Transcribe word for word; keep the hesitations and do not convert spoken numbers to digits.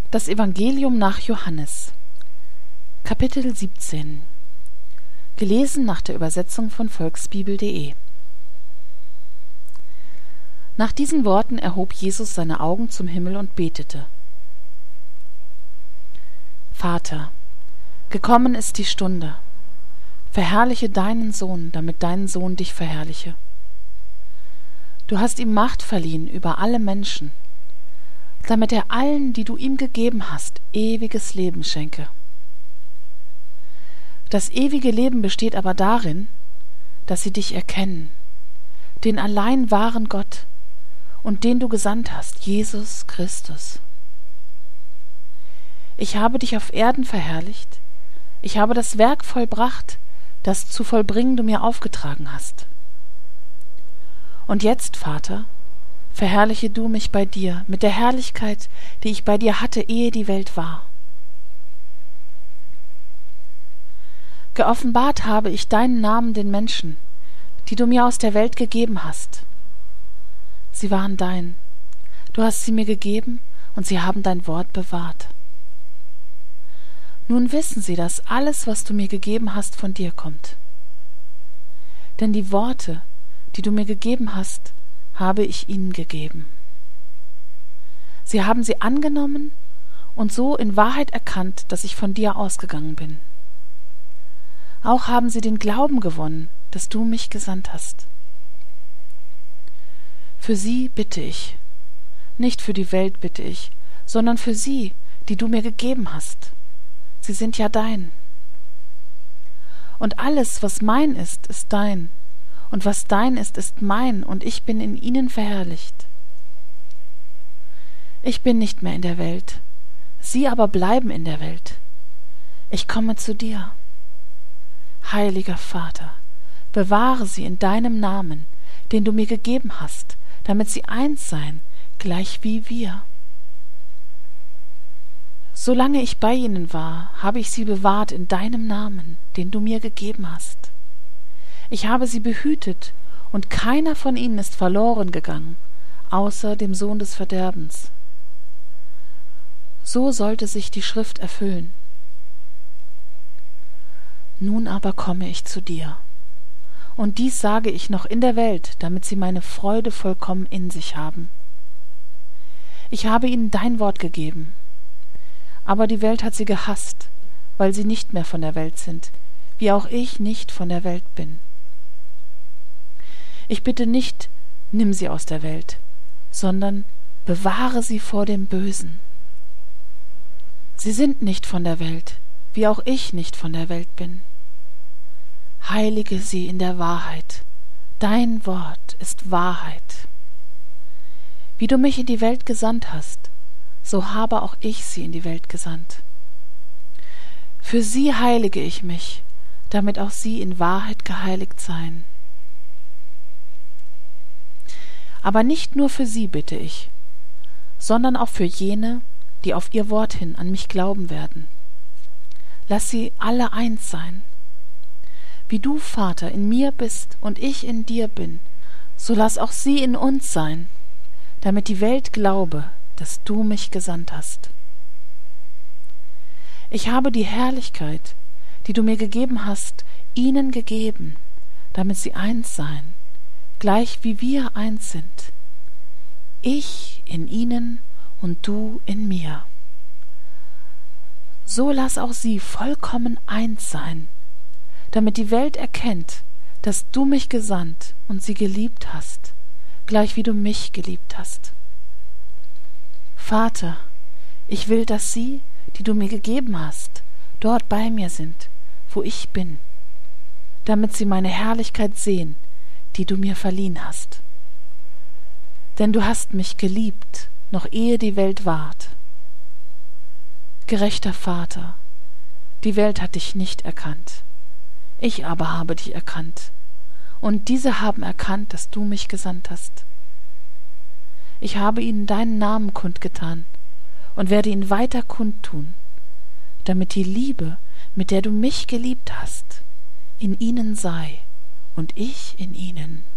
Das Evangelium nach Johannes, Kapitel siebzehn, gelesen nach der Übersetzung von volksbibel punkt de. Nach diesen Worten erhob Jesus seine Augen zum Himmel und betete: Vater, gekommen ist die Stunde. Verherrliche deinen Sohn, damit dein Sohn dich verherrliche. Du hast ihm Macht verliehen über alle Menschen, damit er allen, die du ihm gegeben hast, ewiges Leben schenke. Das ewige Leben besteht aber darin, dass sie dich erkennen, den allein wahren Gott und den du gesandt hast, Jesus Christus. Ich habe dich auf Erden verherrlicht, ich habe das Werk vollbracht, das zu vollbringen du mir aufgetragen hast. Und jetzt, Vater, verherrliche du mich bei dir mit der Herrlichkeit, die ich bei dir hatte, ehe die Welt war. Geoffenbart habe ich deinen Namen den Menschen, die du mir aus der Welt gegeben hast. Sie waren dein, du hast sie mir gegeben, und sie haben dein Wort bewahrt. Nun wissen sie, dass alles, was du mir gegeben hast, von dir kommt. Denn die Worte, die du mir gegeben hast, habe ich ihnen gegeben. Sie haben sie angenommen und so in Wahrheit erkannt, dass ich von dir ausgegangen bin. Auch haben sie den Glauben gewonnen, dass du mich gesandt hast. Für sie bitte ich, nicht für die Welt bitte ich, sondern für sie, die du mir gegeben hast. Sie sind ja dein. Und alles, was mein ist, ist dein. Und was dein ist, ist mein, und ich bin in ihnen verherrlicht. Ich bin nicht mehr in der Welt, sie aber bleiben in der Welt. Ich komme zu dir. Heiliger Vater, bewahre sie in deinem Namen, den du mir gegeben hast, damit sie eins seien, gleich wie wir. Solange ich bei ihnen war, habe ich sie bewahrt in deinem Namen, den du mir gegeben hast. Ich habe sie behütet, und keiner von ihnen ist verloren gegangen, außer dem Sohn des Verderbens. So sollte sich die Schrift erfüllen. Nun aber komme ich zu dir, und dies sage ich noch in der Welt, damit sie meine Freude vollkommen in sich haben. Ich habe ihnen dein Wort gegeben, aber die Welt hat sie gehasst, weil sie nicht mehr von der Welt sind, wie auch ich nicht von der Welt bin. Ich bitte nicht, nimm sie aus der Welt, sondern bewahre sie vor dem Bösen. Sie sind nicht von der Welt, wie auch ich nicht von der Welt bin. Heilige sie in der Wahrheit. Dein Wort ist Wahrheit. Wie du mich in die Welt gesandt hast, so habe auch ich sie in die Welt gesandt. Für sie heilige ich mich, damit auch sie in Wahrheit geheiligt seien. Aber nicht nur für sie bitte ich, sondern auch für jene, die auf ihr Wort hin an mich glauben werden. Lass sie alle eins sein. Wie du, Vater, in mir bist und ich in dir bin, so lass auch sie in uns sein, damit die Welt glaube, dass du mich gesandt hast. Ich habe die Herrlichkeit, die du mir gegeben hast, ihnen gegeben, damit sie eins seien, gleich wie wir eins sind. Ich in ihnen und du in mir. So lass auch sie vollkommen eins sein, damit die Welt erkennt, dass du mich gesandt und sie geliebt hast, gleich wie du mich geliebt hast. Vater, ich will, dass sie, die du mir gegeben hast, dort bei mir sind, wo ich bin, damit sie meine Herrlichkeit sehen, die du mir verliehen hast. Denn du hast mich geliebt, noch ehe die Welt ward. Gerechter Vater, die Welt hat dich nicht erkannt, ich aber habe dich erkannt, und diese haben erkannt, dass du mich gesandt hast. Ich habe ihnen deinen Namen kundgetan und werde ihn weiter kundtun, damit die Liebe, mit der du mich geliebt hast, in ihnen sei und ich in ihnen.